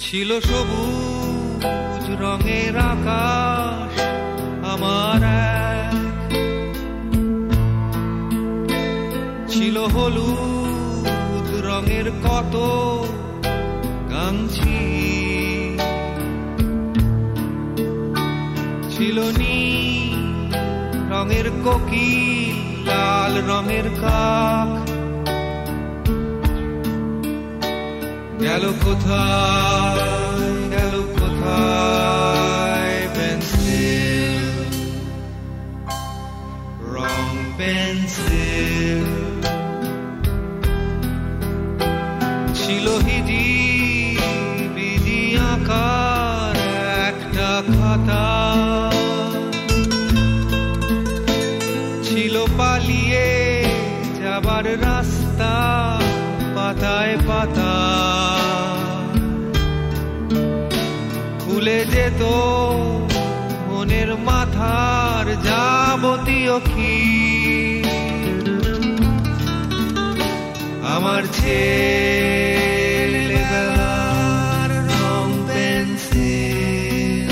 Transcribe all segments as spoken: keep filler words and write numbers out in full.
ছিল সবুজ রঙের আকাশ আমার এক, ছিল হলুদ রঙের কত গামছি, ছিল নীল রঙের কোকিল, লাল রঙের কাক। গেল কোথায়, গেল কোথায় পেন্সিল, রং পেন্সিল। ছিল হিজিবিজি আঁকার একটা খাতা, ছিল পালিয়ে যাবার রাস্তা পাতায় পাতা। খুলে যেত মনের মাথার যাবতীয় কি, আমার ছেলেবেলার রং পেন্সিল।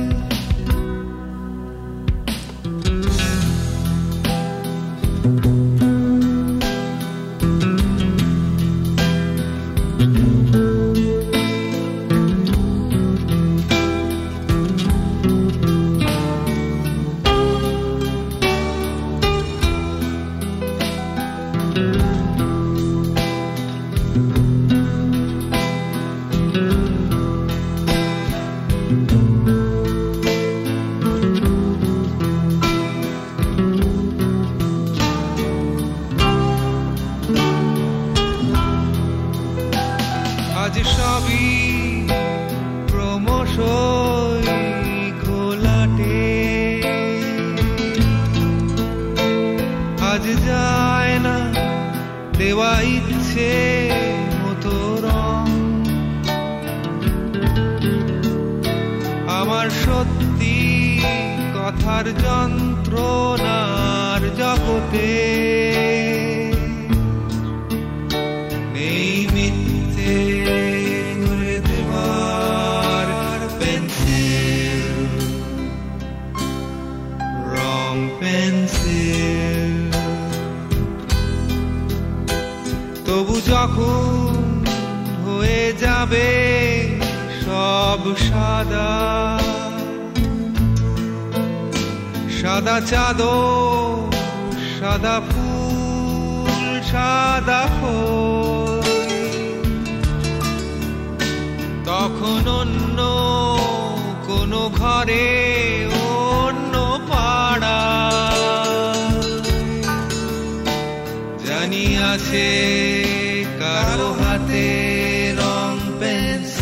আজ সবই ক্রমশই ঘোলাটে, আজ যায় না দেওয়া ইচ্ছে মতো রং। আমার সত্যি কথার যন্ত্রণার জগতে নেই মিথ্যে করে দেবার পেন্সিল, রং পেন্সিল। তবু যখন হয়ে যাবে সব সাদা, সাদা চাদর, সাদা ফুল, সাদা খই, তখন অন্য কোনো ঘরে অন্য পাড়া জানি আছে কারো হাতে রং পেন্সিল।